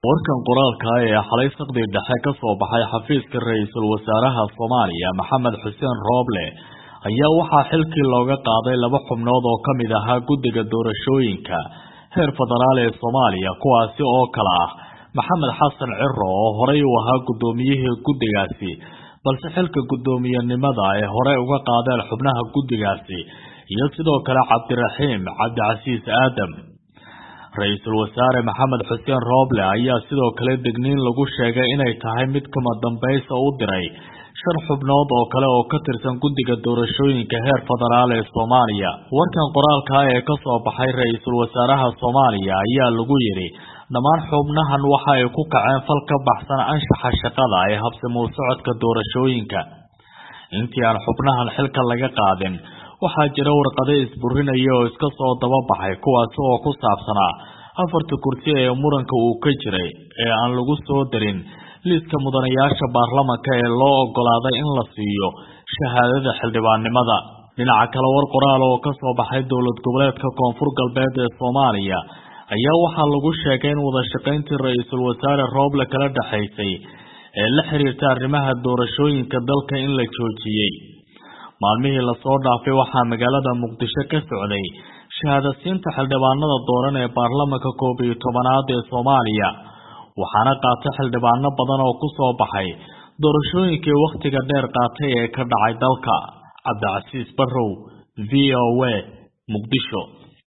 warkan qoraalka ah ee xalay saqdi dhexe ka soo baxay xafiiska ra'iisul wasaaraha Soomaaliya Maxamed Xuseen Rooble ayaa waxaa xilkii looga qaaday laba xubnood oo ka mid ahaa guddiga doorashooyinka heer federaal ee Soomaaliya kuwaasi oo kala ah Maxamed Xasan Cirro oo horey u ahaa gudoomiyihii guddigaasi balse xilka gudoomiyenimada ay hore uga qaadeen xubnaha guddigaasi iyo sidoo kale Cabdiraxiim Cabdicasiis Aadam ra'iisul wasaare Maxamed Xuseen Rooble ayaa sidoo kale degniin lagu sheegay inay tahay mid kama dambaysa u diray shan xubnood oo kale oo ka tirsan guddiga doorashooyinka heer federaal ee Soomaaliya warkan qoraalka ah ee ka soo baxay ra'iisul wasaaraha Soomaaliya ayaa lagu yiri dhammaan xubnahan waxa ay ku kaceen fal ka baxsan anshaxa shaqada ee habsami u socodka doorashooyinka intii aan xubnahan xilka laga qaadin waxaa jira warqado isburinaya oo iska soo daba baxay kuwaas oo ku saabsanaa afarta kursi ee muranka uu ka jiray ee aan lagu soo darin liiska mudanayaasha baarlamaanka ee loo ogolaaday in la siiyo shahaadada xildhibaannimada dhinaca kale war qoraal oo ka soo baxay dowlad goboleedka Koonfur Galbeed ee Soomaaliya ayaa waxaa lagu sheegay in wada shaqayntii ra'iisul wasaare Rooble kala dhaxaysay ee la xiriirta arrimaha doorashooyinka dalka in la joojiyay maalmihii la soo dhaafay waxaa magaalada Muqdisho ka socday shahaadasiinta xildhibaanada dooran ee baarlamaanka 11aad ee Soomaaliya waxaana qaatay xildhibaano badan oo ku soo baxay doorashooyinkii waqtiga dheer qaatay ee ka dhacay dalka Cabdicasiis Barrow VOA Muqdisho